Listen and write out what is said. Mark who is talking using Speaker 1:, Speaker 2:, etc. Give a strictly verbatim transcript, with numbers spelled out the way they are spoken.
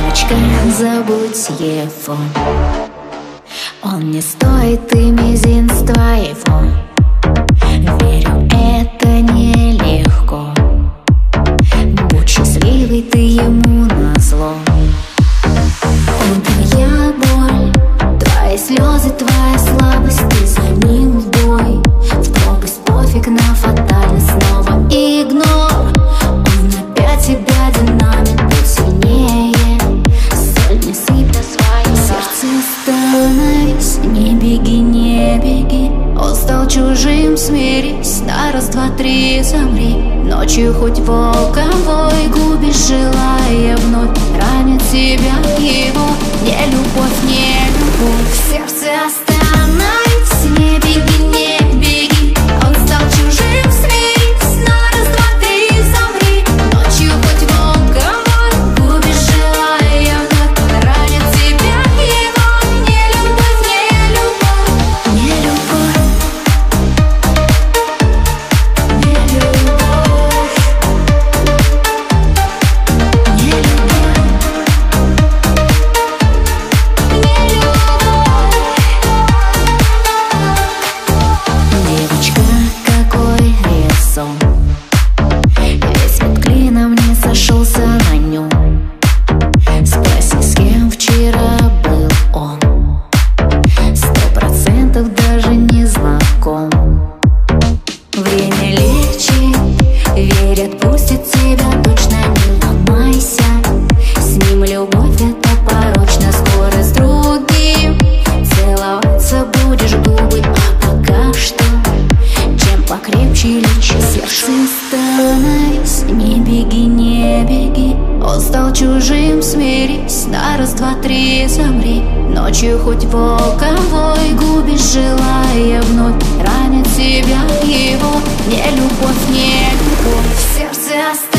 Speaker 1: Девочка, забудь его, он не стоит и мизинства его. Верю, это нелегко. Будь счастливой ты ему назло. Он твоя боль, твои слезы, твоя слабость. Ты за ним в бой, в пропасть, пофиг на фатальность. Снова игнор, он опять тебя динамит. Будь сильнее, соль не сыпь на свое сердце. Остановись, не беги, не беги. Он стал чужим, смирись. На раз, два, три, замри. Ночью хоть волковой губишь, желая вновь ранит тебя его. Не любовь, не любовь. В сердце остановись, не беги, не беги. Он стал чужим, смирись. На раз, два, три, замри. Ночью хоть волковой губишь, желая вновь ранит тебя его. Не любовь, не любовь, не любовь, не любовь, не любовь, не любовь. Девочка, какой резон, весь вот клином не сошелся на нем. Спроси, с кем вчера был он, сто процентов даже не знаком. Время лечит, верь, отпустит тебя точно, не ломайся. С ним любовь это порочно, скоро с другим целоваться будешь губы. А пока что, чем покрепче лечи сердце. Остановись, не беги, не беги. Он стал чужим, смирись. На раз, два, три, замри. Ночью хоть волковой губишь, желая вновь ранит тебя его. Не любовь, не любовь. В сердце остановись.